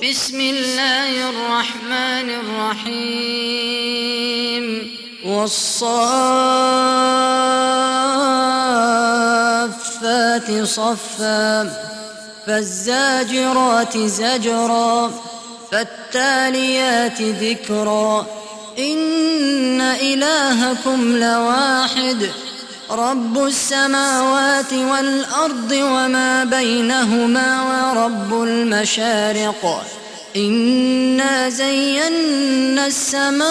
بسم الله الرحمن الرحيم والصافات صفا فالزاجرات زجرا فالتاليات ذكرا إن إلهكم لواحد رب السماوات والأرض وما بينهما ورب المشارق إنا زينا السماء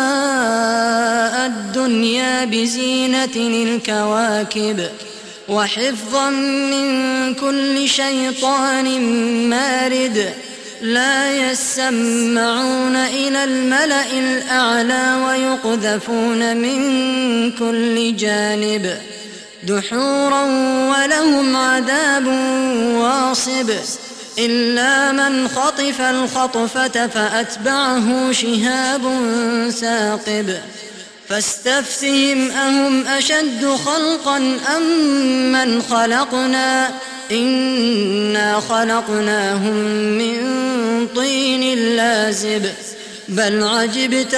الدنيا بزينة الكواكب وحفظا من كل شيطان مارد لا يسمعون إلى الملأ الأعلى ويقذفون من كل جانب دحورا ولهم عذاب واصب إلا من خطف الخطفة فأتبعه شهاب ثاقب فاستفتهم أهم أشد خلقا أم من خلقنا إنا خلقناهم من طين لازب بل عجبت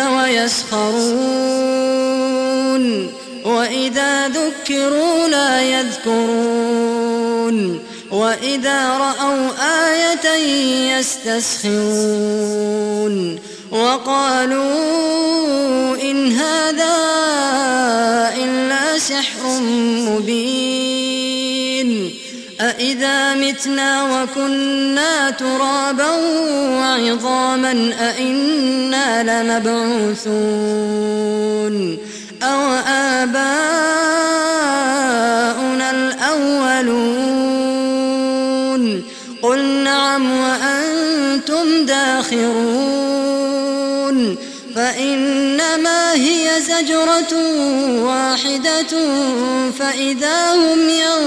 ويسخرون وإذا ذكروا لا يذكرون وإذا رأوا آية يستسخرون وقالوا إن هذا إلا سحر مبين أإذا متنا وكنا ترابا وعظاما أإنا لمبعوثون أو آباؤنا الأولون قل نعم وأنتم داخرون فإنما هي زجرة واحدة فإذا هم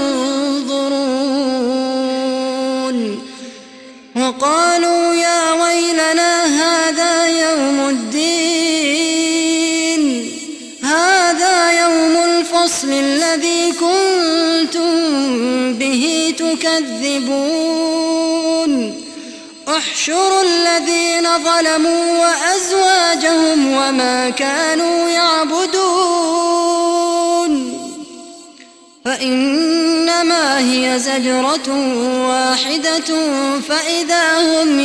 ينظرون وقالوا يا ويلنا هذا يوم الدين هذا يوم الفصل الذي كنتم به تكذبون احشروا الذين ظلموا وأزواجهم وما كانوا يعبدون فإنما هي زجرة واحدة فإذا هم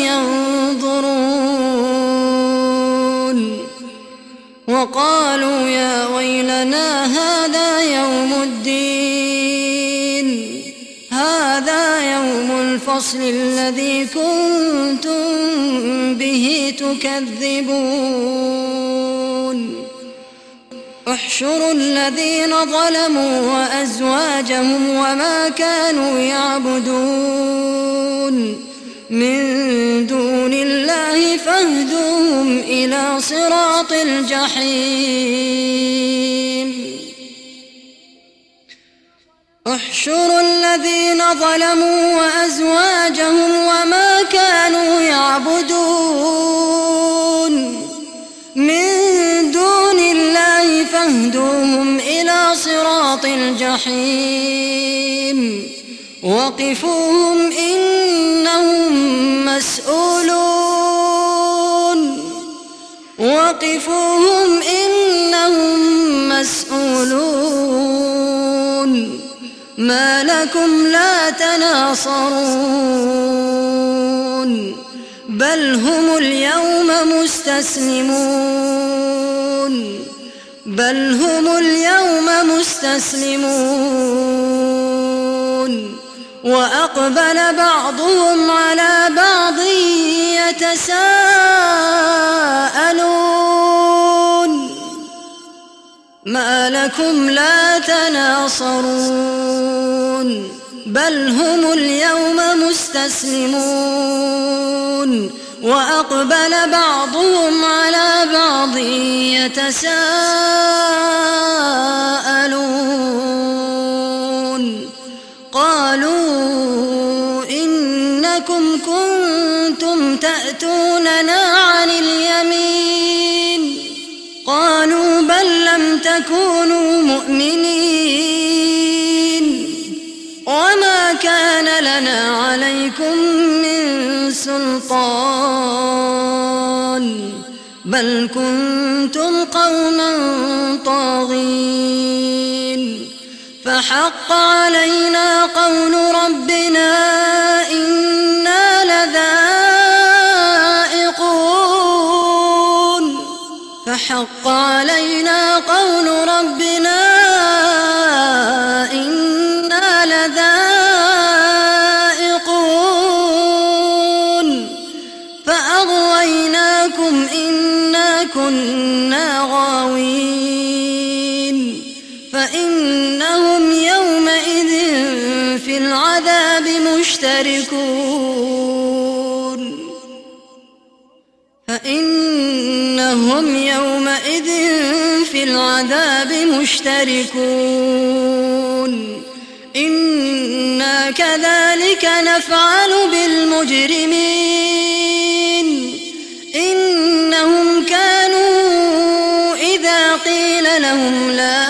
ينظرون وقالوا يا ويلنا هذا يوم الدين هذا يوم الفصل الذي كنتم به تكذبون احشروا الذين ظلموا وأزواجهم وما كانوا يعبدون من دون الله فاهدوهم إلى صراط الجحيم احشروا الذين ظلموا وأزواجهم وما كانوا يعبدون من دون الله فاهدوهم إلى صراط الجحيم وقفوهم إنهم مسؤولون وقفوهم إنهم مسؤولون ما لكم لا تناصرون بل هم اليوم مستسلمون وأقبل بعضهم على بعض يتساءلون ما لكم لا تناصرون بل هم اليوم مستسلمون وأقبل بعضهم على بعض يتساءلون قالوا إنكم كنتم تأتوننا عن اليمين قالوا بل لم تكونوا مؤمنين وما كان لنا عليكم من سلطان بل كنتم قوما طاغين فحق علينا قول ربنا إنا لذائقون فحق علينا قول ربنا إنا لذائقون فأغويناكم إنا كنا غاوين فإنهم يومئذ في العذاب مشتركون إنا كذلك نفعل بالمجرمين إنهم كانوا إذا قيل لهم لا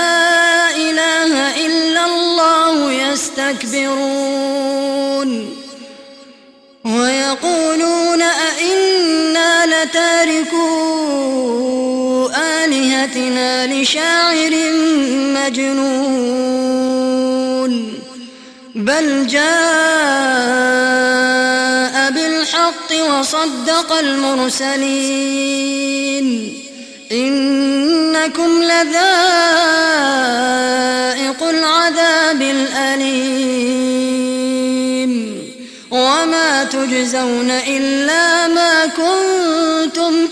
إله إلا الله يستكبرون ويقولون أئنا لتاركو آلهتنا لشاعر مجنون بل جاء بالحق وصدق المرسلين إنكم لذائقو العذاب الأليم وما تجزون إلا ما كنتم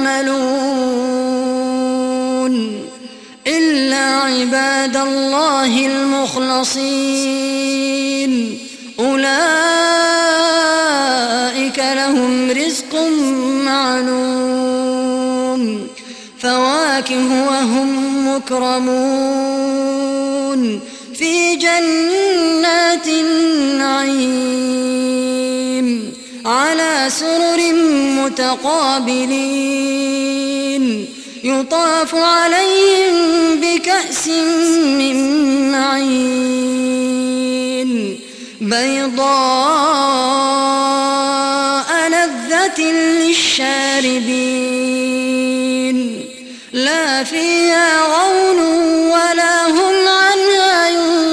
تعملون إلا عباد الله المخلصين أولئك لهم رزق معلوم فواكه وهم مكرمون في جنات النعيم على سرر متقابلين يطاف عليهم بكأس من معين بيضاء لذة للشاربين لا فيها غول ولا هم عنها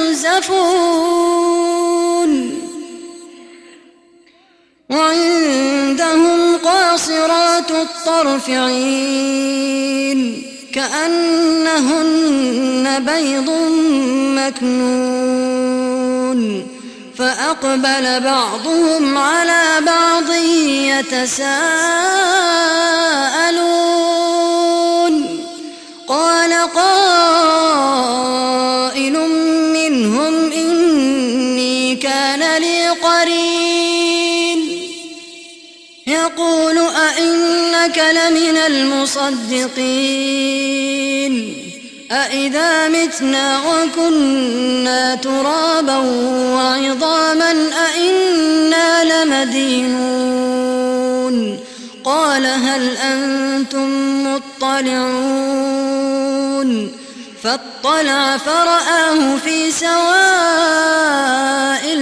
ينزفون وعندهم قاصرات الطرف عين كأنهن بيض مكنون فأقبل بعضهم على بعض يتساءلون قال قائل منهم إني كان لي قرين يقول أئنك لمن المصدقين أئذا متنا وكنا ترابا وعظاما أئنا لمدينون قال هل أنتم مطلعون فاطلع فرآه في سواء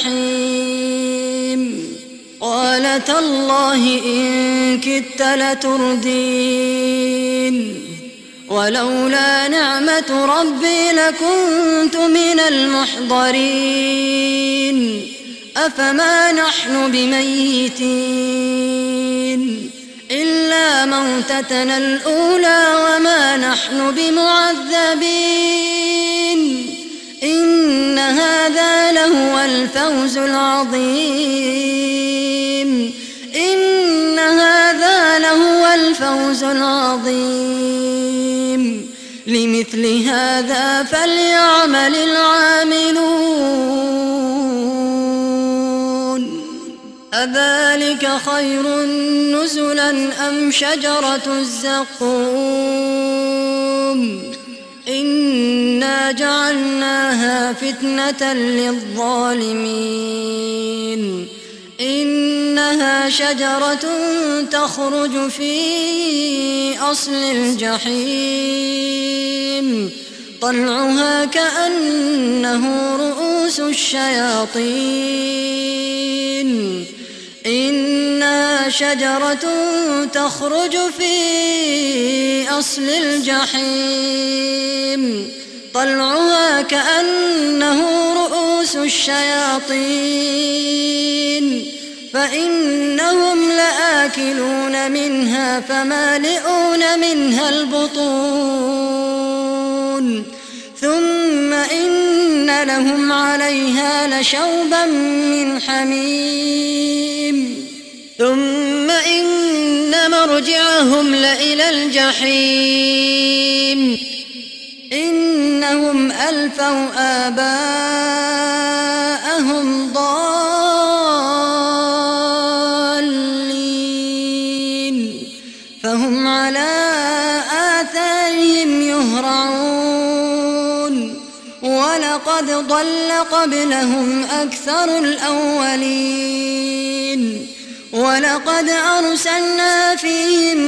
الجحيم قال تالله إن كدت لتردين ولولا نعمة ربي لكنت من المحضرين أفما نحن بميتين إلا موتتنا الأولى وما نحن بمعذبين إن هذا لهو الفوز العظيم إن هذا لهو الفوز العظيم لمثل هذا فليعمل العاملون أذلك خير نزلا أم شجرة الزقوم إنا جعلناها فتنة للظالمين إنها شجرة تخرج في أصل الجحيم طلعها كأنه رؤوس الشياطين إنها شجرة تخرج في أصل الجحيم طلعها كأنه رؤوس الشياطين فإنهم لآكلون منها فمالئون منها البطون ثم إن لهم عليها لشوبا من حميم ثم إن مرجعهم لإلى الجحيم إنهم ألفوا آباءهم ضالين فهم على آثارهم يهرعون ولقد ضل قبلهم أكثر الأولين ولقد أرسلنا فيهم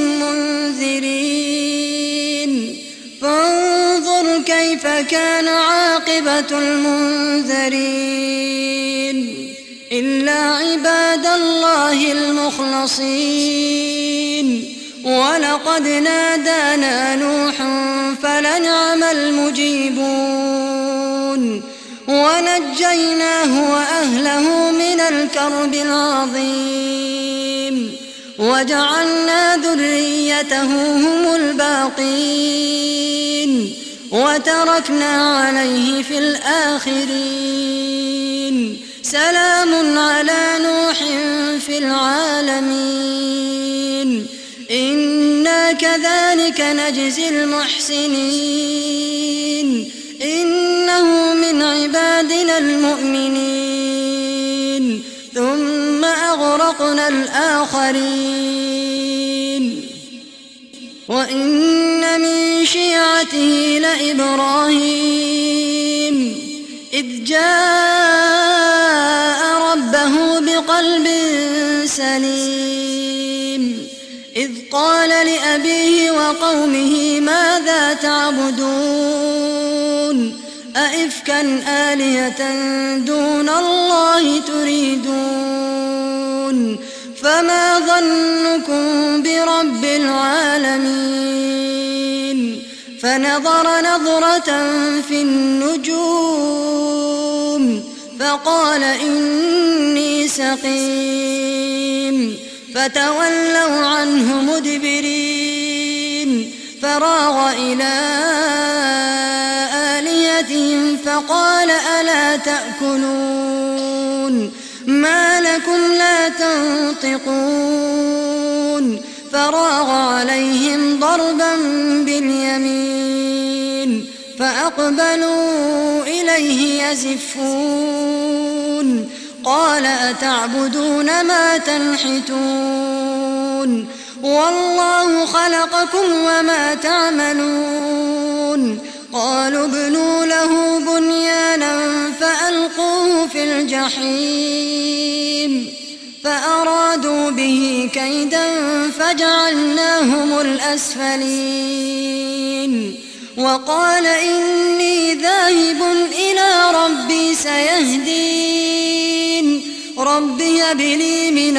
منذرين فانظر كيف كان عاقبة المنذرين إلا عباد الله المخلصين ولقد نادانا نوح فلنعم المجيبون ونجيناه وأهله من الكرب العظيم وجعلنا ذريته هم الباقين وتركنا عليه في الآخرين سلام على نوح في العالمين إنا كذلك نجزي المحسنين إنه من عبادنا المؤمنين ثم أغرقنا الآخرين وإن من شيعته لإبراهيم إذ جاء ربه بقلب سليم إذ قال لأبيه وقومه ماذا تعبدون أئفكا آلهة دون الله تريدون فما ظنكم برب العالمين فنظر نظرة في النجوم فقال إني سقيم فتولوا عنه مدبرين فراغ إلى آلهتهم فقال ألا تأكلون ما لكم لا تنطقون فراغ عليهم ضربا باليمين فأقبلوا إليه يزفون قال أتعبدون ما تنحتون والله خلقكم وما تعملون قالوا ابنوا له بنيانا فألقوه في الجحيم فأرادوا به كيدا فجعلناهم الأسفلين وقال إني ذاهب إلى ربي سيهدين رب هب لي من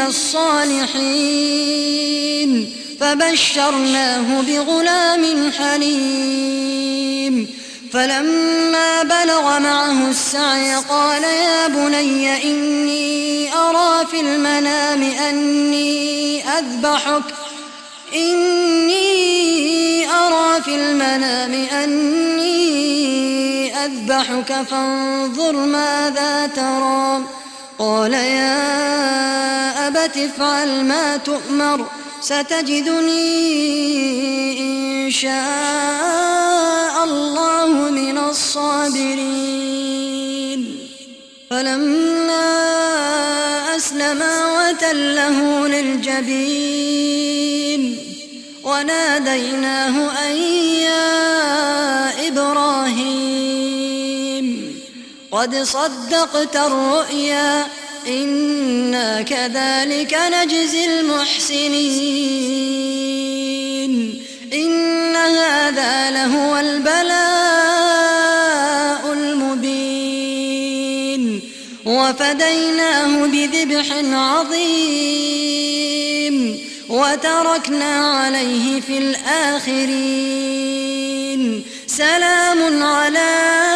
الصالحين فبشرناه بغلام حليم فلما بلغ معه السعي قال يا بني إني أرى في المنام أني أذبحك فانظر ماذا ترى قال يا أبت افعل ما تؤمر ستجدني إن شاء الله من الصابرين فلما أسلما وتله للجبين وناديناه أن يا إبراهيم قد صدقت الرؤيا إنا كذلك نجزي المحسنين إن هذا لهو البلاء المبين وفديناه بذبح عظيم وتركنا عليه في الآخرين سلام على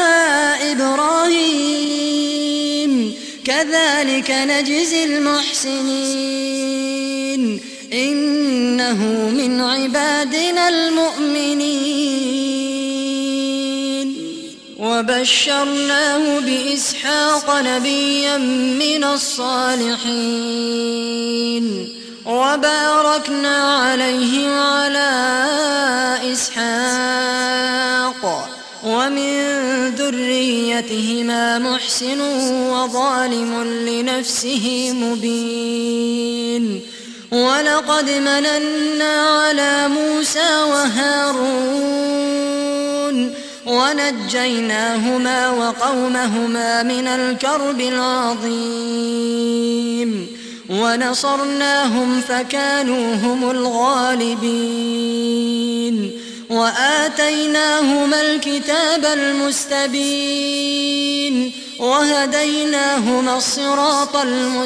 إبراهيم كذلك نجزي المحسنين إنه من عبادنا المؤمنين وبشرناه بإسحاق نبيا من الصالحين وباركنا عليه وعلى إسحاق ومن ذريتهما محسن وظالم لنفسه مبين ولقد مننا على موسى وهارون ونجيناهما وقومهما من الكرب العظيم ونصرناهم فكانوا هم الغالبين وآتيناهما الكتاب المستبين وهديناهما الصراط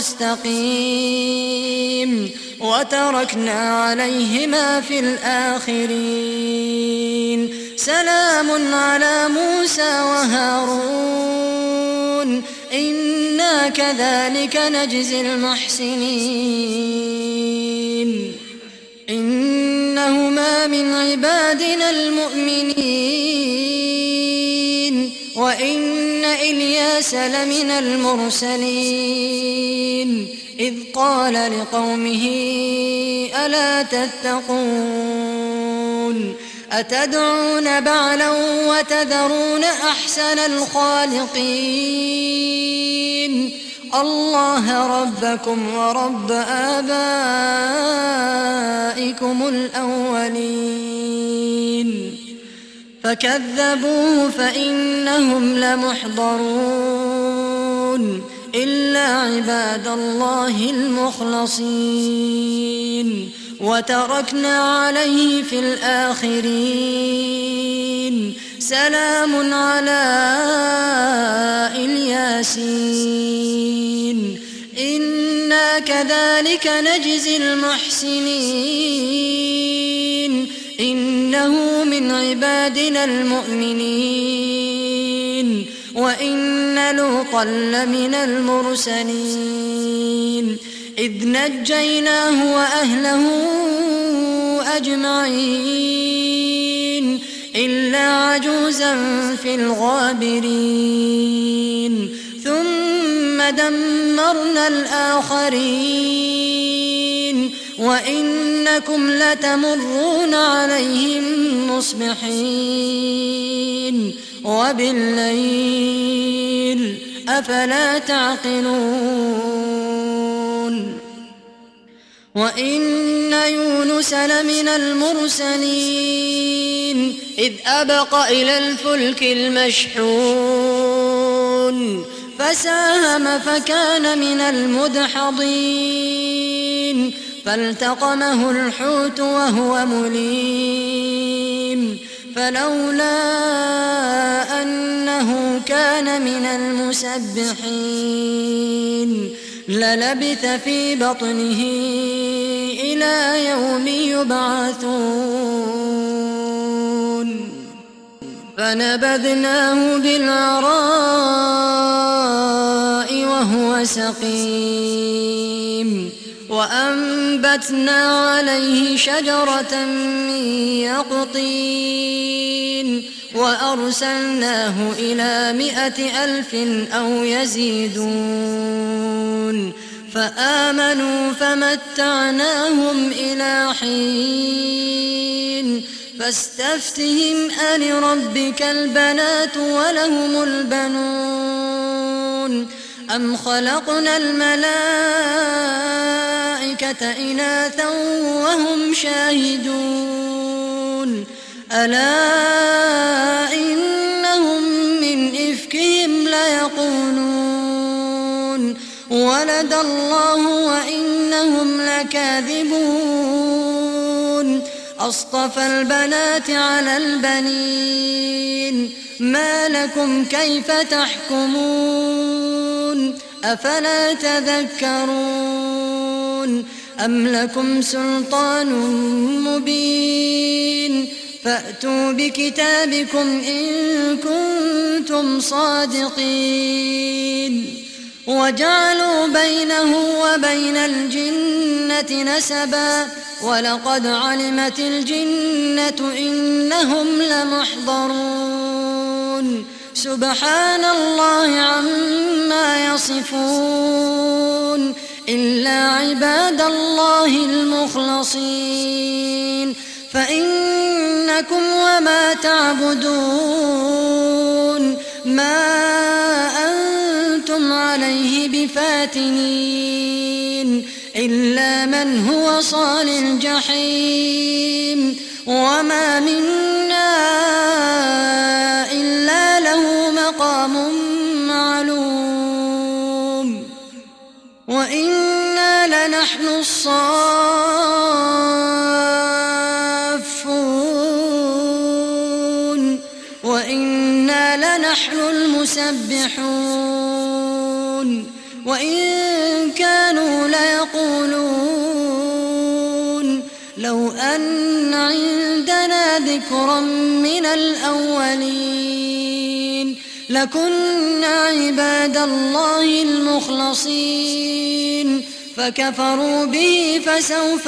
المستقيم وتركنا عليهما في الآخرين سلام على موسى وهارون إنا كذلك نجزي المحسنين إنهما من عبادنا المؤمنين وإن إلياس لمن المرسلين إذ قال لقومه ألا تتقون أتدعون بعلا وتذرون أحسن الخالقين الله ربكم ورب آبائكم الأولين فكذبوه فإنهم لمحضرون إلا عباد الله المخلصين وتركنا عليه في الآخرين سلام على الياسين إنا كذلك نجزي المحسنين إنه من عبادنا المؤمنين وإن لوطا لمن المرسلين إذ نجيناه وأهله أجمعين إلا عجوزا في الغابرين ثم دمرنا الآخرين وإنكم لتمرون عليهم مصبحين وبالليل أفلا تعقلون وإن يونس لمن المرسلين إذ أبق إلى الفلك المشحون فساهم فكان من المدحضين فالتقمه الحوت وهو مليم فلولا أنه كان من المسبحين للبث في بطنه إلى يوم يبعثون فنبذناه بالعراء وهو سقيم وأنبتنا عليه شجرة من يقطين وأرسلناه إلى 100,000 أو يزيدون فآمنوا فمتعناهم إلى حين فاستفتهم ألربك البنات ولهم البنون أم خلقنا الملائكة إناثا وهم شاهدون ألا إنهم من إفكهم ليقولون ولد الله وإنهم لكاذبون أصطفى البنات على البنين ما لكم كيف تحكمون أفلا تذكرون أم لكم سلطان مبين فأتوا بكتابكم إن كنتم صادقين وجعلوا بينه وبين الجنة نسبا ولقد علمت الجنة إنهم لمحضرون سبحان الله عما يصفون إلا عباد الله المخلصين فإنكم وما تعبدون ما أنتم عليه بفاتنين إلا من هو صال الجحيم وما منا إلا له مقام معلوم وإنا لنحن الصافون وإنا لنحن المسبحون وإن كانوا ليقولون لو أن عندنا ذكرا من الأولين لكنا عباد الله المخلصين فكفروا به فسوف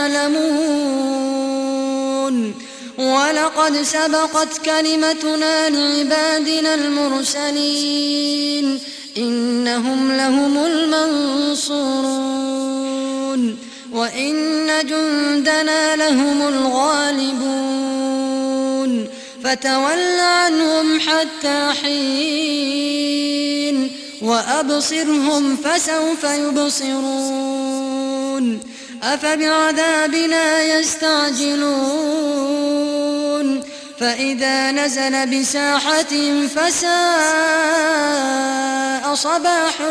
يعلمون ولقد سبقت كلمتنا لعبادنا المرسلين إنهم لهم المنصورون وإن جندنا لهم الغالبون فتول عنهم حتى حين وأبصرهم فسوف يبصرون أفبعذابنا يستعجلون فإذا نزل بساحتهم فساء صباح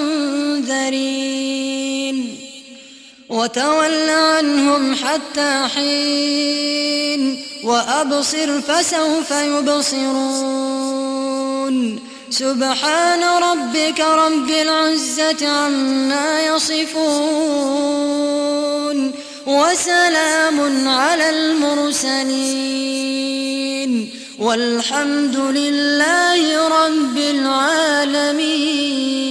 المنذرين وتول عنهم حتى حين وأبصر فسوف يبصرون سبحان ربك رب العزة عما يصفون وسلام على المرسلين والحمد لله رب العالمين.